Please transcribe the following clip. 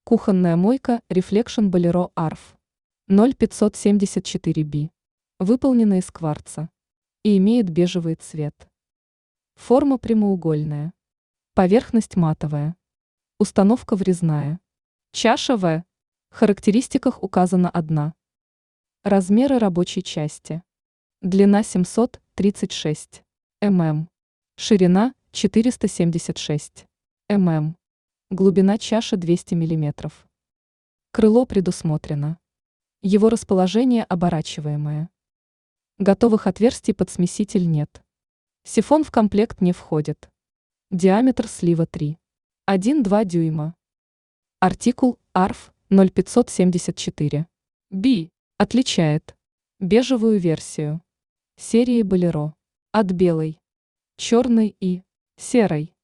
Кухонная мойка Reflection Bolero ARF 0574B. Выполнена из кварца и имеет бежевый цвет. Форма прямоугольная. Поверхность матовая. Установка врезная. Чаша В. В характеристиках указана одна. Размеры рабочей части. Длина 736 мм. Ширина 476 мм. Глубина чаши 200 мм. Крыло предусмотрено. Его расположение оборачиваемое. Готовых отверстий под смеситель нет. Сифон в комплект не входит. Диаметр слива 3. 1,2 дюйма. Артикул ARF 0574. B. Отличает бежевую версию серии Bolero от белой, черной и серой.